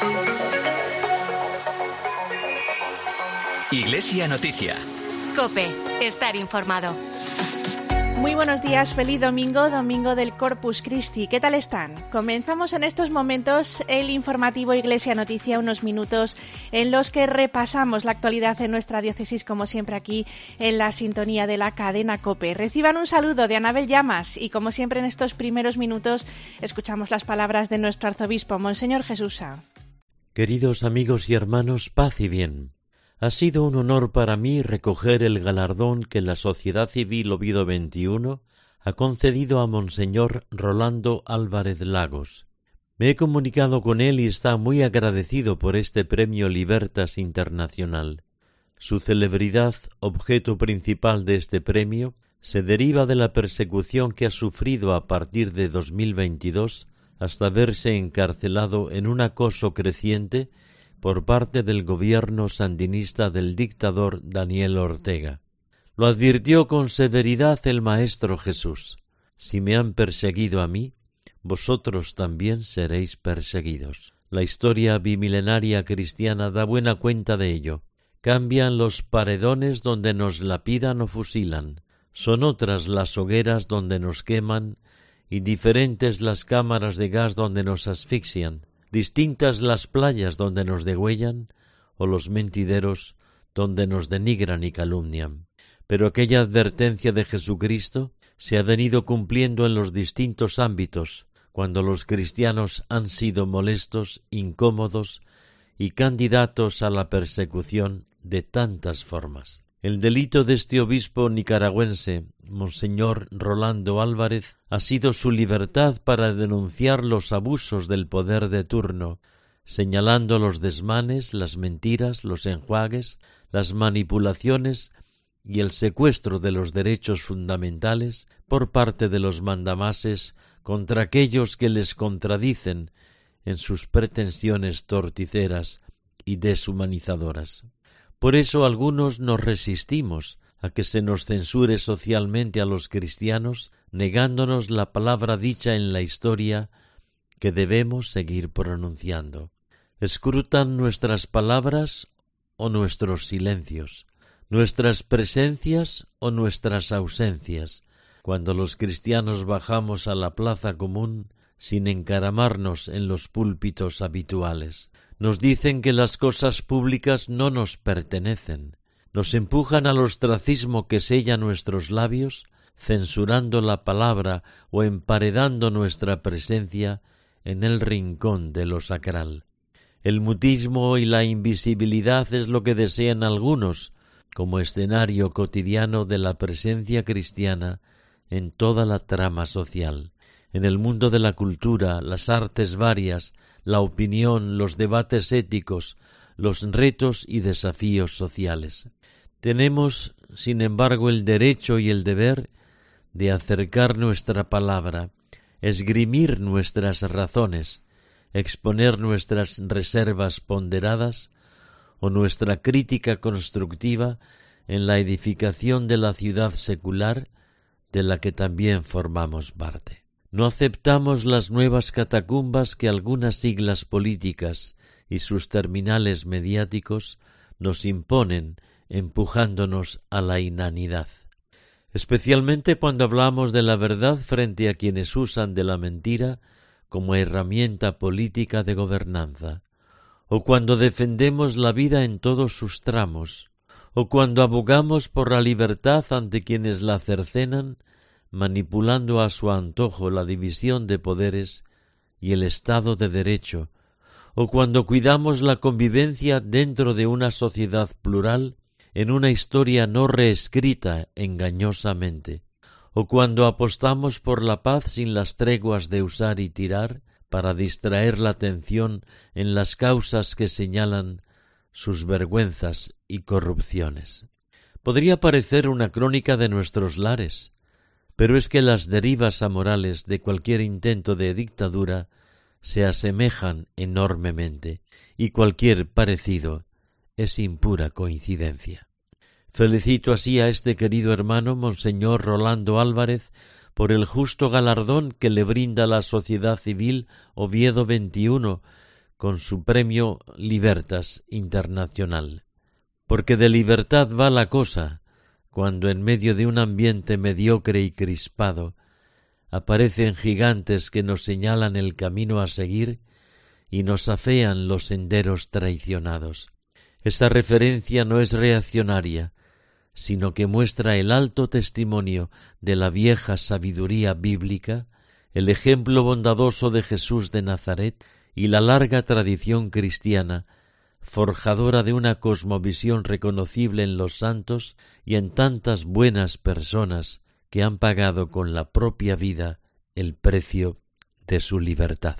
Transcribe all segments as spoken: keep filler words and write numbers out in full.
Iglesia Noticia. COPE. Estar informado. Muy buenos días, feliz domingo, domingo del Corpus Christi. ¿Qué tal están? Comenzamos en estos momentos el informativo Iglesia Noticia, unos minutos en los que repasamos la actualidad en nuestra diócesis, como siempre aquí en la sintonía de la cadena COPE. Reciban un saludo de Anabel Llamas y, como siempre en estos primeros minutos, escuchamos las palabras de nuestro arzobispo, Monseñor Jesús Sanz. Queridos amigos y hermanos, paz y bien. Ha sido un honor para mí recoger el galardón que la Sociedad Civil Oviedo veintiuno ha concedido a Monseñor Rolando Álvarez Lagos. Me he comunicado con él y está muy agradecido por este premio Libertas Internacional. Su celebridad, objeto principal de este premio, se deriva de la persecución que ha sufrido a partir de dos mil veintidós hasta verse encarcelado en un acoso creciente por parte del gobierno sandinista del dictador Daniel Ortega. Lo advirtió con severidad el Maestro Jesús: si me han perseguido a mí, vosotros también seréis perseguidos. La historia bimilenaria cristiana da buena cuenta de ello. Cambian los paredones donde nos lapidan o fusilan, son otras las hogueras donde nos queman y diferentes las cámaras de gas donde nos asfixian, distintas las playas donde nos degüellan o los mentideros donde nos denigran y calumnian. Pero aquella advertencia de Jesucristo se ha venido cumpliendo en los distintos ámbitos, cuando los cristianos han sido molestos, incómodos y candidatos a la persecución de tantas formas. El delito de este obispo nicaragüense, Monseñor Rolando Álvarez, ha sido su libertad para denunciar los abusos del poder de turno, señalando los desmanes, las mentiras, los enjuagues, las manipulaciones y el secuestro de los derechos fundamentales por parte de los mandamases contra aquellos que les contradicen en sus pretensiones torticeras y deshumanizadoras. Por eso algunos nos resistimos a que se nos censure socialmente a los cristianos, negándonos la palabra dicha en la historia que debemos seguir pronunciando. Escrutan nuestras palabras o nuestros silencios, nuestras presencias o nuestras ausencias, cuando los cristianos bajamos a la plaza común sin encaramarnos en los púlpitos habituales. Nos dicen que las cosas públicas no nos pertenecen. Nos empujan al ostracismo que sella nuestros labios, censurando la palabra o emparedando nuestra presencia en el rincón de lo sacral. El mutismo y la invisibilidad es lo que desean algunos como escenario cotidiano de la presencia cristiana en toda la trama social. En el mundo de la cultura, las artes varias, la opinión, los debates éticos, los retos y desafíos sociales. Tenemos, sin embargo, el derecho y el deber de acercar nuestra palabra, esgrimir nuestras razones, exponer nuestras reservas ponderadas o nuestra crítica constructiva en la edificación de la ciudad secular de la que también formamos parte. No aceptamos las nuevas catacumbas que algunas siglas políticas y sus terminales mediáticos nos imponen, empujándonos a la inanidad. Especialmente cuando hablamos de la verdad frente a quienes usan de la mentira como herramienta política de gobernanza, o cuando defendemos la vida en todos sus tramos, o cuando abogamos por la libertad ante quienes la cercenan, manipulando a su antojo la división de poderes y el Estado de Derecho, o cuando cuidamos la convivencia dentro de una sociedad plural en una historia no reescrita engañosamente, o cuando apostamos por la paz sin las treguas de usar y tirar para distraer la atención en las causas que señalan sus vergüenzas y corrupciones. Podría parecer una crónica de nuestros lares, pero es que las derivas amorales de cualquier intento de dictadura se asemejan enormemente, y cualquier parecido es impura coincidencia. Felicito así a este querido hermano, Monseñor Rolando Álvarez, por el justo galardón que le brinda la Sociedad Civil Oviedo veintiuno, con su premio Libertas Internacional. Porque de libertad va la cosa, cuando en medio de un ambiente mediocre y crispado aparecen gigantes que nos señalan el camino a seguir y nos afean los senderos traicionados. Esta referencia no es reaccionaria, sino que muestra el alto testimonio de la vieja sabiduría bíblica, el ejemplo bondadoso de Jesús de Nazaret y la larga tradición cristiana, forjadora de una cosmovisión reconocible en los santos y en tantas buenas personas que han pagado con la propia vida el precio de su libertad.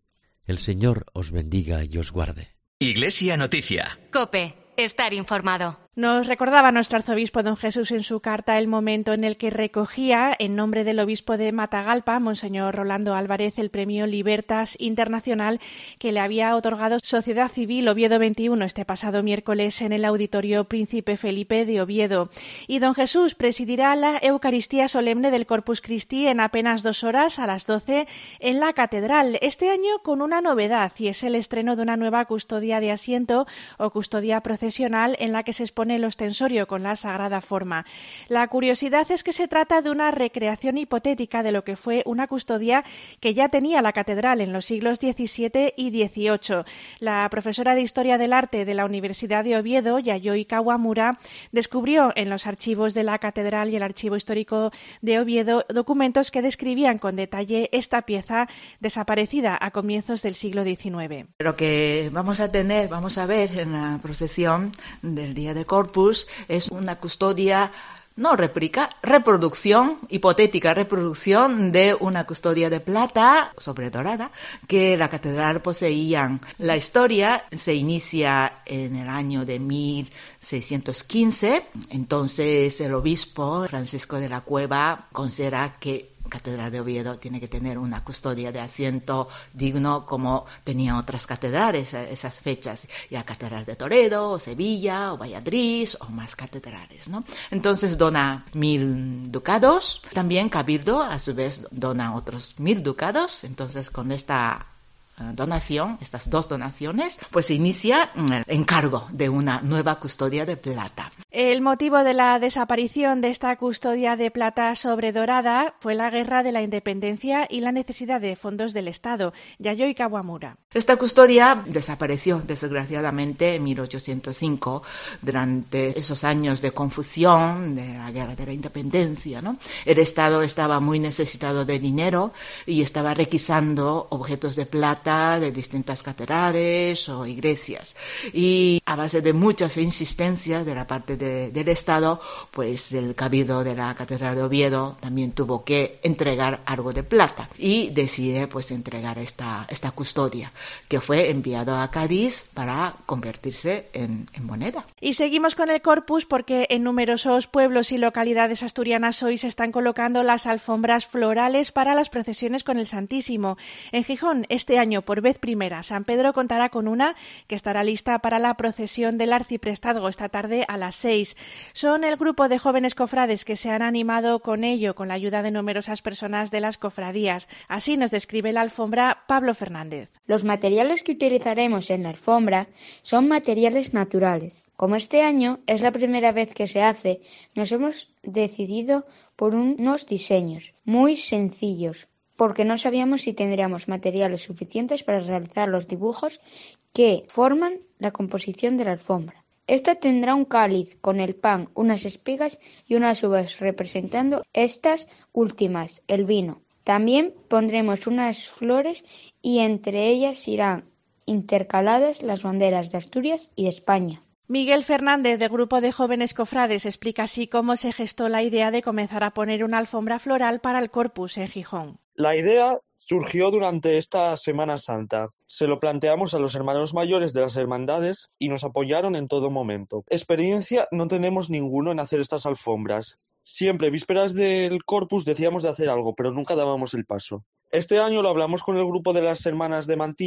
El Señor os bendiga y os guarde. Iglesia Noticia. COPE. Estar informado. Nos recordaba nuestro arzobispo don Jesús en su carta el momento en el que recogía, en nombre del obispo de Matagalpa, monseñor Rolando Álvarez, el premio Libertas Internacional que le había otorgado Sociedad Civil Oviedo veintiuno este pasado miércoles en el Auditorio Príncipe Felipe de Oviedo. Y don Jesús presidirá la Eucaristía Solemne del Corpus Christi en apenas dos horas, a las doce, en la Catedral. Este año con una novedad, y es el estreno de una nueva custodia de asiento o custodia procesional en la que se expone el ostensorio con la sagrada forma. La curiosidad es que se trata de una recreación hipotética de lo que fue una custodia que ya tenía la catedral en los siglos diecisiete y dieciocho. La profesora de Historia del Arte de la Universidad de Oviedo, Yayoi Kawamura, descubrió en los archivos de la catedral y el Archivo Histórico de Oviedo documentos que describían con detalle esta pieza desaparecida a comienzos del siglo diecinueve. Lo que vamos a tener, vamos a ver en la procesión del Día de Corpus es una custodia, no réplica, reproducción, hipotética reproducción de una custodia de plata sobredorada que la catedral poseía. La historia se inicia en el año de mil seiscientos quince, entonces el obispo Francisco de la Cueva considera que Catedral de Oviedo tiene que tener una custodia de asiento digno como tenían otras catedrales a esas fechas, ya Catedral de Toledo, o Sevilla, o Valladolid, o más catedrales, ¿no? Entonces dona mil ducados, también Cabildo a su vez dona otros mil ducados, entonces con esta donación, estas dos donaciones, pues se inicia el encargo de una nueva custodia de plata. El motivo de la desaparición de esta custodia de plata sobredorada fue la Guerra de la Independencia y la necesidad de fondos del Estado. Yayoi Kawamura. Esta custodia desapareció desgraciadamente en mil ochocientos cinco durante esos años de confusión de la Guerra de la Independencia, ¿no? El Estado estaba muy necesitado de dinero y estaba requisando objetos de plata de distintas catedrales o iglesias, y a base de muchas insistencias de la parte de, del Estado, pues el cabildo de la Catedral de Oviedo también tuvo que entregar algo de plata y decide pues entregar esta, esta custodia, que fue enviado a Cádiz para convertirse en, en moneda. Y seguimos con el Corpus porque en numerosos pueblos y localidades asturianas hoy se están colocando las alfombras florales para las procesiones con el Santísimo. En Gijón, este año por vez primera, San Pedro contará con una que estará lista para la procesión del arciprestazgo esta tarde a las seis. Son el grupo de jóvenes cofrades que se han animado con ello, con la ayuda de numerosas personas de las cofradías. Así nos describe la alfombra Pablo Fernández. Los materiales que utilizaremos en la alfombra son materiales naturales. Como este año es la primera vez que se hace, nos hemos decidido por unos diseños muy sencillos, porque no sabíamos si tendríamos materiales suficientes para realizar los dibujos que forman la composición de la alfombra. Esta tendrá un cáliz con el pan, unas espigas y unas uvas representando estas últimas, el vino. También pondremos unas flores y entre ellas irán intercaladas las banderas de Asturias y de España. Miguel Fernández, del grupo de jóvenes cofrades, explica así cómo se gestó la idea de comenzar a poner una alfombra floral para el Corpus en Gijón. La idea surgió durante esta Semana Santa. Se lo planteamos a los hermanos mayores de las hermandades y nos apoyaron en todo momento. Experiencia no tenemos ninguno en hacer estas alfombras. Siempre, vísperas del Corpus, decíamos de hacer algo, pero nunca dábamos el paso. Este año lo hablamos con el grupo de las hermanas de Mantilla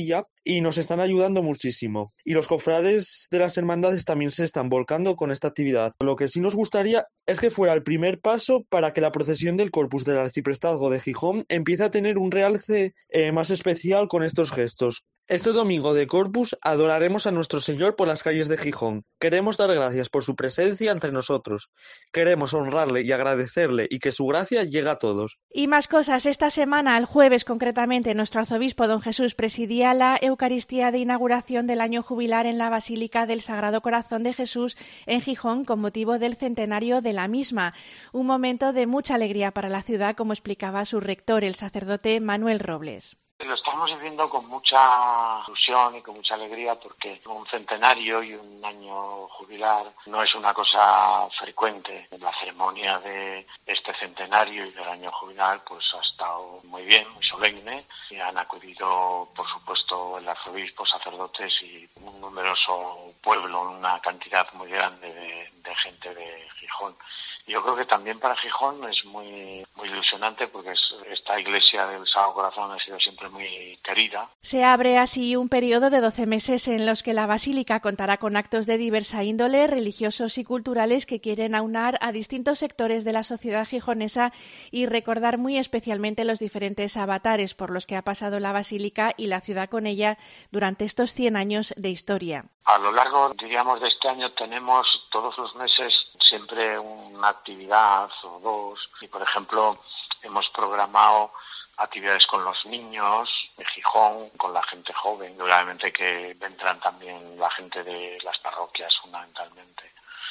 y nos están ayudando muchísimo. Y los cofrades de las hermandades también se están volcando con esta actividad. Lo que sí nos gustaría es que fuera el primer paso para que la procesión del Corpus del Arciprestazgo de Gijón empiece a tener un realce eh, más especial con estos gestos. Este domingo de Corpus adoraremos a nuestro Señor por las calles de Gijón. Queremos dar gracias por su presencia entre nosotros. Queremos honrarle y agradecerle y que su gracia llegue a todos. Y más cosas. Esta semana, el jueves concretamente, nuestro arzobispo don Jesús presidía la Eucaristía de inauguración del año jubilar en la Basílica del Sagrado Corazón de Jesús en Gijón con motivo del centenario de la misma. Un momento de mucha alegría para la ciudad, como explicaba su rector, el sacerdote Manuel Robles. Lo estamos viviendo con mucha ilusión y con mucha alegría porque un centenario y un año jubilar no es una cosa frecuente. La ceremonia de este centenario y del año jubilar pues ha estado muy bien, muy solemne, y han acudido, por supuesto, el arzobispo, sacerdotes y un numeroso pueblo, una cantidad muy grande de, de gente de Gijón. Yo creo que también para Gijón es muy muy ilusionante porque es, esta iglesia del Sagrado Corazón ha sido siempre muy querida. Se abre así un periodo de doce meses en los que la Basílica contará con actos de diversa índole, religiosos y culturales que quieren aunar a distintos sectores de la sociedad gijonesa y recordar muy especialmente los diferentes avatares por los que ha pasado la Basílica y la ciudad con ella durante estos cien años de historia. A lo largo, diríamos, de este año tenemos todos los meses siempre una actividad o dos, y por ejemplo hemos programado actividades con los niños de Gijón, con la gente joven, y obviamente que vendrán también la gente de las parroquias fundamentalmente.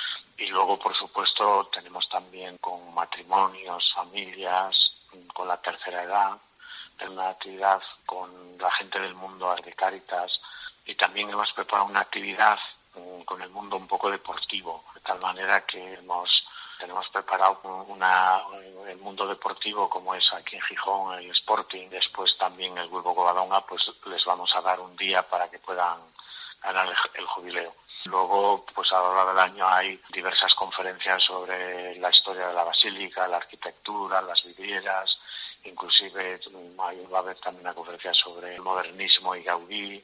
Y luego, por supuesto, tenemos también con matrimonios, familias, con la tercera edad, una actividad con la gente del mundo de Cáritas, y también hemos preparado una actividad con el mundo un poco deportivo, de tal manera que hemos tenemos preparado una, el mundo deportivo como es aquí en Gijón, el Sporting, después también el Grupo Covadonga, pues les vamos a dar un día para que puedan ganar el, el jubileo. Luego, pues a lo largo del año hay diversas conferencias sobre la historia de la Basílica, la arquitectura, las vidrieras, inclusive hay, va a haber también una conferencia sobre el modernismo y Gaudí,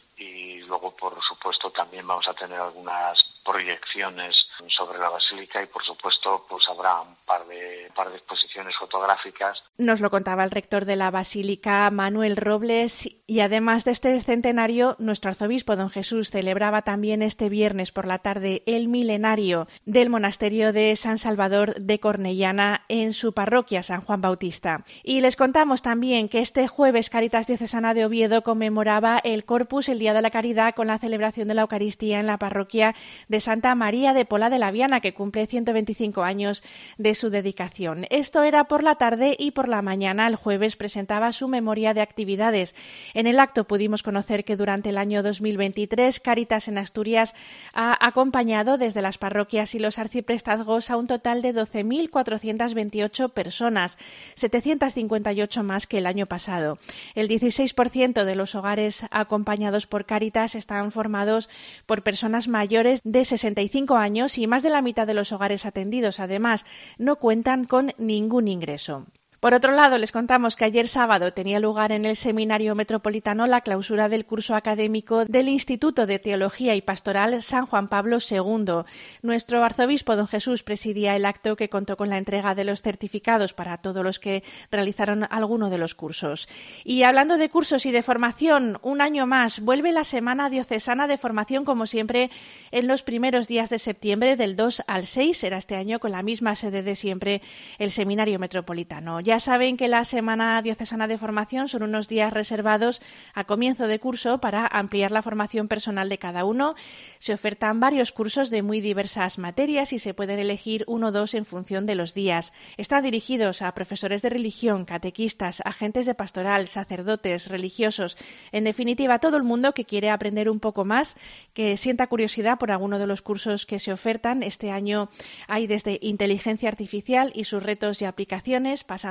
y luego, por supuesto, también vamos a tener algunas proyecciones sobre la Basílica y, por supuesto, pues habrá un par de, un par de exposiciones fotográficas. Nos lo contaba el rector de la Basílica, Manuel Robles, y además de este centenario, nuestro arzobispo, don Jesús, celebraba también este viernes por la tarde el milenario del monasterio de San Salvador de Cornellana en su parroquia, San Juan Bautista. Y les contamos también que este jueves Cáritas Diocesana de Oviedo conmemoraba el Corpus, el Día de la Caridad, con la celebración de la Eucaristía en la parroquia de Santa María de Pola de la Viana, que cumple ciento veinticinco años de su dedicación. Esto era por la tarde, y por la mañana, el jueves, presentaba su memoria de actividades. En el acto pudimos conocer que durante el año dos mil veintitrés Cáritas en Asturias ha acompañado desde las parroquias y los arciprestazgos a un total de doce mil cuatrocientas veintiocho personas, setecientas cincuenta y ocho más que el año pasado. El dieciséis por ciento de los hogares acompañados por Cáritas están formados por personas mayores de sesenta y cinco años, y más de la mitad de los hogares atendidos, además, no cuentan con ningún ingreso. Por otro lado, les contamos que ayer sábado tenía lugar en el Seminario Metropolitano la clausura del curso académico del Instituto de Teología y Pastoral San Juan Pablo segundo. Nuestro arzobispo, don Jesús, presidía el acto, que contó con la entrega de los certificados para todos los que realizaron alguno de los cursos. Y hablando de cursos y de formación, un año más vuelve la Semana Diocesana de Formación, como siempre, en los primeros días de septiembre, del dos al seis. Será este año con la misma sede de siempre, el Seminario Metropolitano. Ya saben que la Semana Diocesana de Formación son unos días reservados a comienzo de curso para ampliar la formación personal de cada uno. Se ofertan varios cursos de muy diversas materias y se pueden elegir uno o dos en función de los días. Están dirigidos a profesores de religión, catequistas, agentes de pastoral, sacerdotes, religiosos, en definitiva, a todo el mundo que quiere aprender un poco más, que sienta curiosidad por alguno de los cursos que se ofertan. Este año hay desde inteligencia artificial y sus retos y aplicaciones, pasando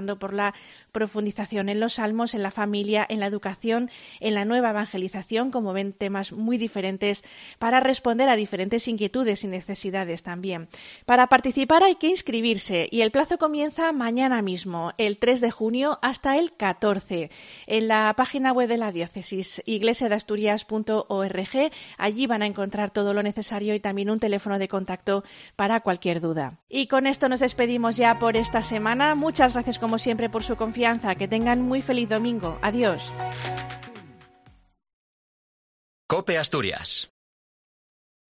apostando por la profundización en los salmos, en la familia, en la educación, en la nueva evangelización, como ven, temas muy diferentes para responder a diferentes inquietudes y necesidades también. Para participar hay que inscribirse y el plazo comienza mañana mismo, el tres de junio hasta el catorce, en la página web de la diócesis, iglesia de asturias punto org. Allí van a encontrar todo lo necesario y también un teléfono de contacto para cualquier duda. Y con esto nos despedimos ya por esta semana. Muchas gracias como siempre por su confianza. Que tengan muy feliz domingo. Adiós. COPE Asturias.